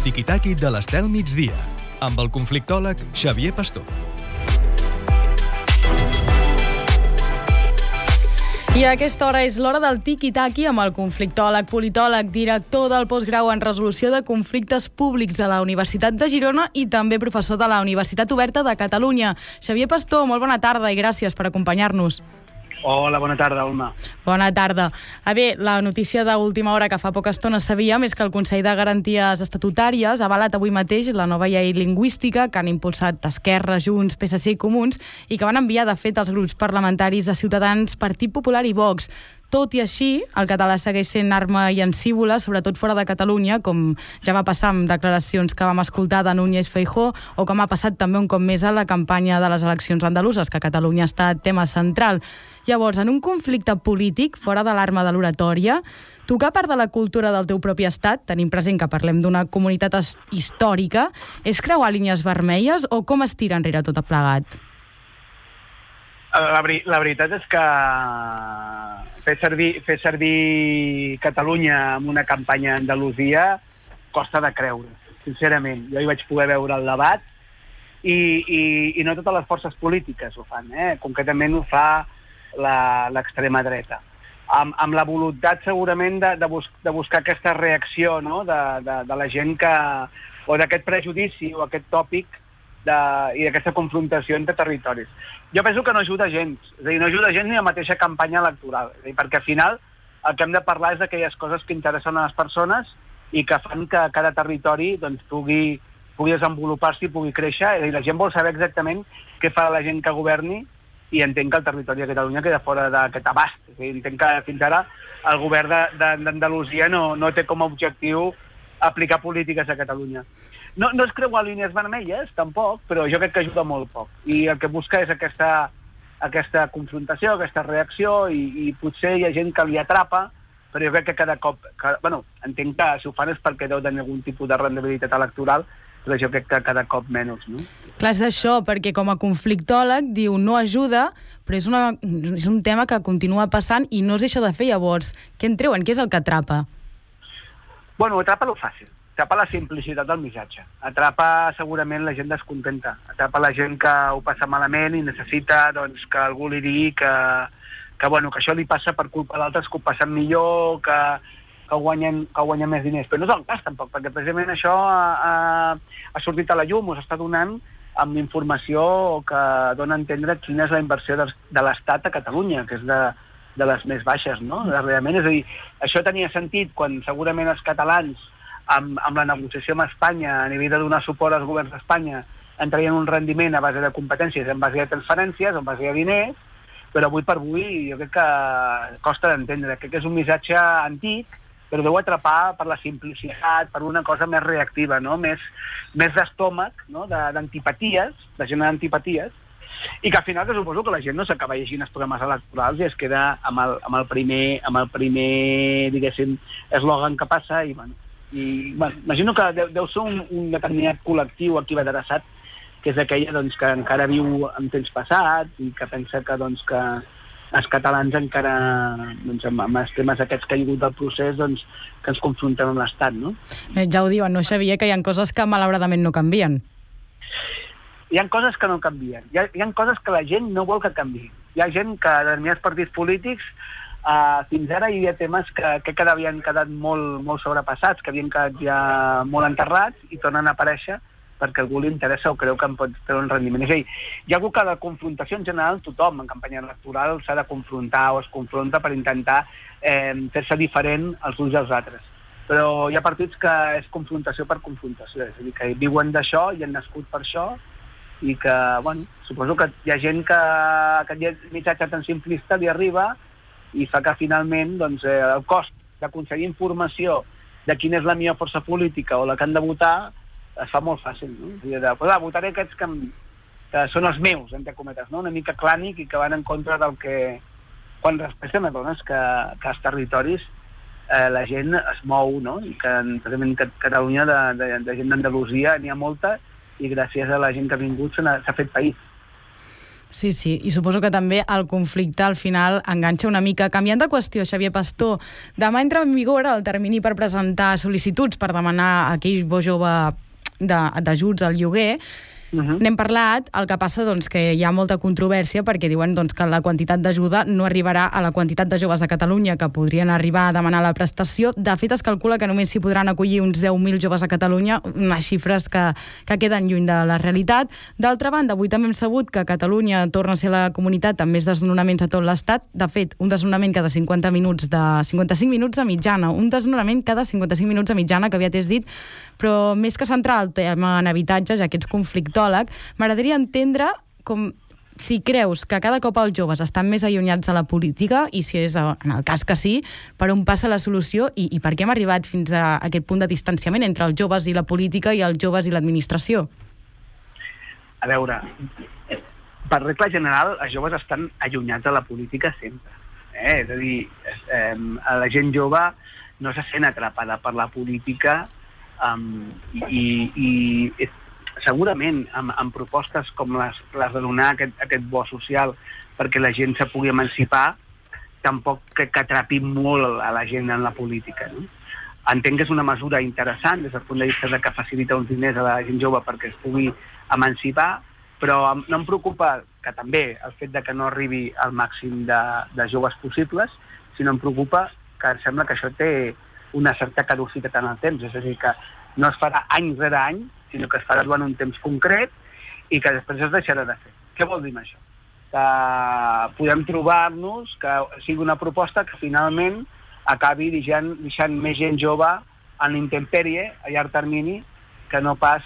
tiqui-taqui de l'Estel Migdia, amb el conflictòleg Xavier Pastor. I a aquesta hora és l'hora del tiqui-taqui amb el conflictòleg, politòleg, director del postgrau en resolució de conflictes públics a la Universitat de Girona i també professor de la Universitat Oberta de Catalunya. Xavier Pastor, molt bona tarda i gràcies per acompanyar-nos. Hola, bona tarda, Alma. Bona tarda. Bé, la notícia d'última hora que fa poca estona sabíem és que el Consell de Garanties Estatutàries ha avalat avui mateix la nova llei lingüística que han impulsat Esquerra, Junts, PSC i Comuns i que van enviar, de fet, als grups parlamentaris de Ciutadans, Partit Popular i Vox. Tot i així, el català segueix sent arma llancívola, sobretot fora de Catalunya, com ja va passar amb declaracions que vam escoltar de Núñez Feijóo, o com ha passat també un cop més a la campanya de les eleccions andaluses, que Catalunya ha estat tema central. Llavors, en un conflicte polític, fora de l'arma de l'oratòria, tocar part de la cultura del teu propi estat, tenim present que parlem d'una comunitat històrica, és creuar línies vermelles o com es tira enrere tot plegat? La veritat és que fer servir Catalunya en una campanya a Andalusia costa de creure, sincerament. Jo hi vaig poder veure el debat i no totes les forces polítiques ho fan, concretament ho fa l'extrema dreta. Amb la voluntat segurament de buscar aquesta reacció, no? de la gent que, o d'aquest prejudici o aquest tòpic i d'aquesta confrontació entre territoris. Jo penso que no ajuda gens, és a dir, no ajuda gens ni la mateixa campanya electoral, és a dir, perquè al final el que hem de parlar és d'aquelles coses que interessen a les persones i que fan que cada territori doncs, pugui desenvolupar-se i pugui créixer, és a dir, la gent vol saber exactament què fa la gent que governi i entenc que el territori de Catalunya queda fora d'aquest abast, és a dir, entenc que fins ara el govern d'Andalusia no té com a objectiu aplicar polítiques a Catalunya. No es creuar línies vermelles, tampoc, però jo crec que ajuda molt poc. I el que busca és aquesta confrontació, aquesta reacció, i potser hi ha gent que li atrapa, però jo crec que cada cop... entenc que si ho fan és perquè deu tenir algun tipus de rendibilitat electoral, però jo crec que cada cop menys, no? Clar, és això, perquè com a conflictòleg diu no ajuda, però és un tema que continua passant i no es deixa de fer. Llavors, què en treuen? Què és el que atrapa? Bueno, atrapa lo fàcil. Atrapa la simplicitat del missatge. Atrapa segurament la gent descontenta. Atrapa la gent que ho passa malament i necessita doncs, que algú li digui que això li passa per culpa d'altres que ho passen millor, que guanyen més diners. Però no és el cas, tampoc, perquè precisament això ha sortit a la llum, o s'està donant amb informació que dona a entendre quina és la inversió de l'Estat a Catalunya, que és de les més baixes, no? Realment, és a dir, això tenia sentit quan segurament els catalans amb la negociació amb Espanya, a nivell de donar suport als governs d'Espanya, en traien un rendiment a base de competències, en base de transferències, en base de diners, però avui per avui jo crec que costa d'entendre. Crec que és un missatge antic, però deu atrapar per la simplicitat, per una cosa més reactiva, no? Més d'estómac, no? D'antipaties, de generar antipaties, i que al final que suposo que la gent no s'acaba llegint els programes electorals i es queda amb el primer diguéssim, eslògan que passa imagino que deu ser un determinat col·lectiu aquí adreçat, que és aquella doncs, que encara viu en temps passat i que pensa que els catalans encara, doncs, amb els temes aquests que hi ha hagut del procés, doncs, que ens confrontem amb l'Estat, no? Ja ho diuen, no, Xavier, que hi ha coses que malauradament no canvien. Hi ha coses que no canvien. Hi ha coses que la gent no vol que canviïn. Hi ha gent que, determinats partits polítics, fins ara hi havia temes que havien quedat molt sobrepassats, que havien quedat ja molt enterrats i tornen a aparèixer perquè a algú li interessa o creu que en pot treure un rendiment. És a dir, hi ha hagut que la confrontació en general, tothom en campanya electoral s'ha de confrontar o es confronta per intentar fer-se diferent els uns dels altres. Però hi ha partits que és confrontació per confrontació, és a dir, que viuen d'això i han nascut per això i que, suposo que hi ha gent que aquest missatge tan simplista li arriba i fa que finalment el cost d'aconseguir informació de quina és la millor força política o la que han de votar es fa molt fàcil, no? És a dir, votaré aquests que són els meus, entre cometes, no? Una mica clànic i que van en contra del que... Quan després m'adones que als territoris la gent es mou, no? I que en Catalunya de gent d'Andalusia n'hi ha molta i gràcies a la gent que ha vingut s'ha fet país. Sí, i suposo que també el conflicte al final enganxa una mica. Canviant de qüestió, Xavier Pastor, demà entra en vigor el termini per presentar sol·licituds per demanar a aquell bo jove d'ajuts al lloguer. N'hem parlat, el que passa que hi ha molta controvèrsia perquè diuen que la quantitat d'ajuda no arribarà a la quantitat de joves a Catalunya que podrien arribar a demanar la prestació. De fet, es calcula que només s'hi podran acollir uns 10.000 joves a Catalunya, unes xifres que queden lluny de la realitat. D'altra banda, avui també hem sabut que Catalunya torna a ser la comunitat amb més desnonaments a tot l'Estat. De fet, un desnonament cada 55 minuts de mitjana. Un desnonament cada 55 minuts de mitjana, que aviat és dit. Però més que centrar el tema en habitatge, ja que ets conflictòleg, m'agradaria entendre si creus que cada cop els joves estan més allunyats de la política i si és, en el cas que sí, per on passa la solució i per què hem arribat fins a aquest punt de distanciament entre els joves i la política i els joves i l'administració. A veure, per regla general, els joves estan allunyats de la política sempre. És a dir, la gent jove no se sent atrapada per la política i segurament amb propostes com les de donar aquest bo social perquè la gent se pugui emancipar, tampoc que atrapi molt a la gent en la política, no? Entenc que és una mesura interessant des del punt de vista de que facilita uns diners a la gent jove perquè es pugui emancipar, però no em preocupa que també el fet de que no arribi al màxim de joves possibles, sinó em preocupa que em sembla que això té una certa caducitat en el temps, és a dir, que no es farà any rere any, sinó que es farà durant un temps concret i que després es deixarà de fer. Què vol dir això? Que podem trobar-nos que sigui una proposta que finalment acabi deixant més gent jove en l'intempèrie a llarg termini que no pas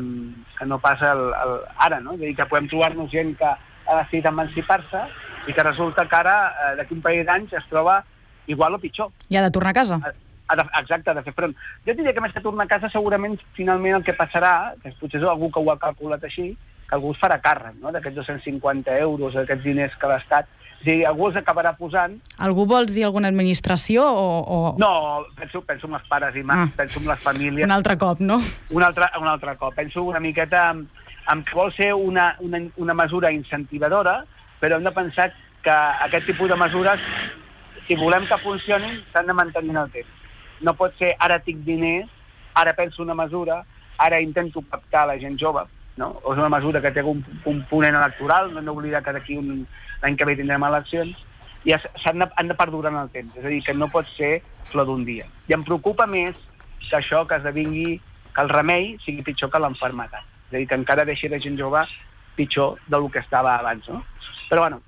ara, no? És a dir, que podem trobar-nos gent que ha decidit emancipar-se i que resulta que ara, d'aquí un parell d'anys, es troba igual o pitjor. I ha de tornar a casa. Exacte, de fer front. Jo diria que més que tornar a casa segurament finalment el que passarà, que potser és algú que ho ha calculat així, que algú es farà càrrec, no?, d'aquests 250 euros, d'aquests diners que l'Estat... És a dir, algú els acabarà posant... Algú vols dir alguna administració o...? No, penso en els pares i mares, penso en les famílies... Un altre cop, no? Un altre cop. Penso una miqueta en que vol ser una mesura incentivadora, però hem de pensar que aquest tipus de mesures, si volem que funcionin, s'han de mantenir en el temps. No pot ser, ara tinc diners, ara penso una mesura, ara intento captar la gent jove, no? O és una mesura que té un component electoral, no hem d'oblidar que d'aquí l'any que ve tindrem eleccions, i han de perdurar en el temps, és a dir, que no pot ser flor d'un dia. I em preocupa més que això que esdevingui, que el remei sigui pitjor que l'enfermetat, és a dir, que encara deixi la gent jove pitjor del que estava abans, no? Però, bueno,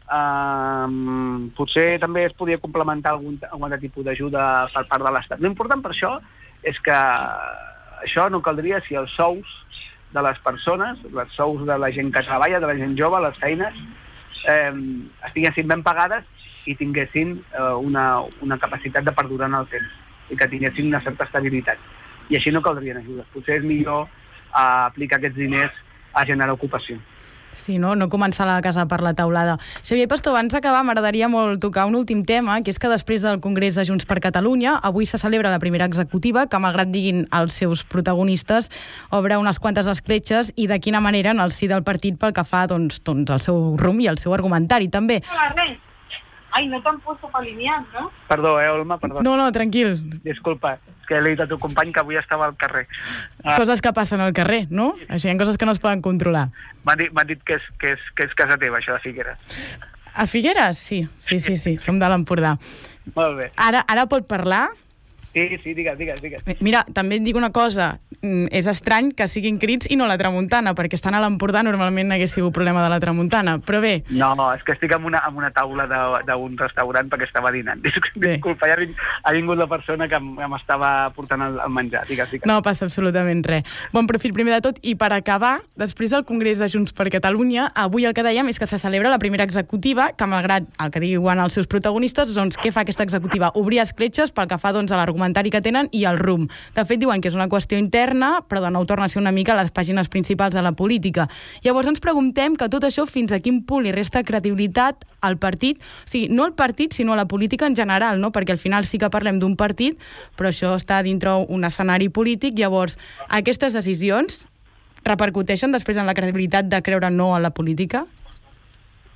potser també es podria complementar algun altre tipus d'ajuda per part de l'Estat. L'important per això és que això no caldria si els sous de les persones, els sous de la gent que treballa, de la gent jove, les feines, estiguessin ben pagades i tinguessin una capacitat de perdurar en el temps i que tinguessin una certa estabilitat. I així no caldrien ajudes. Potser és millor aplicar aquests diners a generar ocupació. Sí, no començar la casa per la teulada. Xavier Pastor, abans d'acabar, m'agradaria molt tocar un últim tema, que és que després del Congrés de Junts per Catalunya, avui se celebra la primera executiva, que malgrat diguin els seus protagonistes, obre unes quantes escletxes i de quina manera en el si del partit pel que fa doncs, el seu rumb i el seu argumentari, també. Hola, Rey. Ai, no t'han puesto para alinear, ¿no? Perdó, Olma, perdó. No, tranquil. Disculpa, que l'he dit a tu company que avui estava al carrer. Coses que passen al carrer, no? Això hi ha coses que no es poden controlar. M'han dit que és casa teva, això de Figueres. A Figueres? Sí. Som de l'Empordà. Molt bé. Ara pot parlar? Sí, digues. Mira, també et dic una cosa, és estrany que siguin crits i no la tramuntana, perquè estan a l'Empordà normalment hagués sigut problema de la tramuntana, però bé. No, és que estic en una taula d'un restaurant perquè estava dinant. Disculpa, ha vingut la persona que m'estava portant el menjar. Digues. No passa absolutament res. Bon perfil primer de tot, i per acabar, després del Congrés de Junts per Catalunya, avui el que dèiem és que se celebra la primera executiva, que malgrat el que diuen els seus protagonistes, doncs què fa aquesta executiva? Obrir escletxes pel que fa doncs, a l'argumentari que tenen i al rumb. De fet, diuen que és una qüestió interna, però de nou torna a ser una mica a les pàgines principals de la política. Llavors ens preguntem que tot això fins a quin punt li resta credibilitat al partit, o sigui, no al partit, sinó a la política en general, no? Perquè al final sí que parlem d'un partit, però això està dintre un escenari polític. Llavors, aquestes decisions repercuteixen després en la credibilitat de creure no a la política?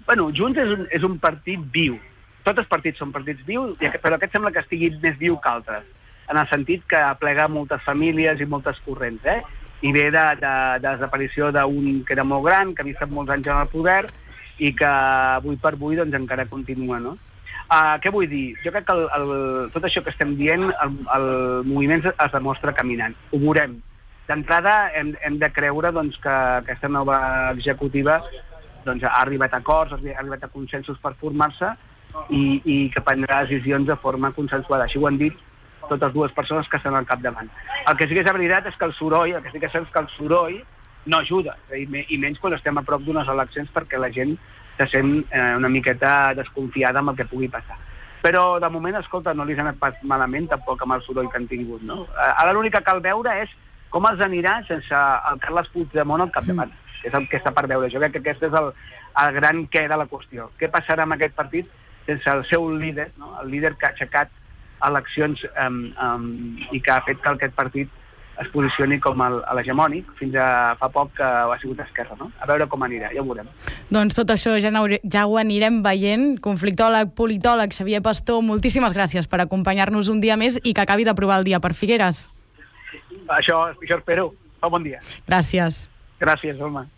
Bueno, Junts és un partit viu. Tots els partits són partits vius, però aquest sembla que estigui més viu que altres, en el sentit que aplega moltes famílies i moltes corrents, I ve de desaparició d'un que era molt gran, que havia estat molts anys en el poder i que avui per avui doncs, encara continua, no? Què vull dir? Jo crec que tot això que estem dient, el moviment es demostra caminant. Ho veurem. D'entrada hem de creure doncs, que aquesta nova executiva doncs, ha arribat a acords, ha arribat a consensos per formar-se i que prendrà decisions de forma consensuada. Així ho han dit totes dues persones que estan al capdavant. El que sí que és veritat és que el soroll no ajuda, i menys quan estem a prop d'unes eleccions perquè la gent se sent una miqueta desconfiada amb el que pugui passar. Però de moment, escolta, no li ha anat pas malament tampoc amb el soroll que han tingut, no? Ara l'únic que cal veure és com els anirà sense el Carles Puigdemont al capdavant. És el que està per veure. Jo crec que aquest és el gran què de la qüestió. Què passarà amb aquest partit sense el seu líder, no? El líder que ha aixecat eleccions i que ha fet que aquest partit es posicioni com l'hegemònic, fins a fa poc que ha sigut Esquerra, no? A veure com anirà, ja ho veurem. Doncs tot això ja ho anirem veient. Conflictòleg, politòleg, Xavier Pastor, moltíssimes gràcies per acompanyar-nos un dia més i que acabi d'aprovar el dia per Figueres. Això espero. Bon dia. Gràcies. Gràcies, home.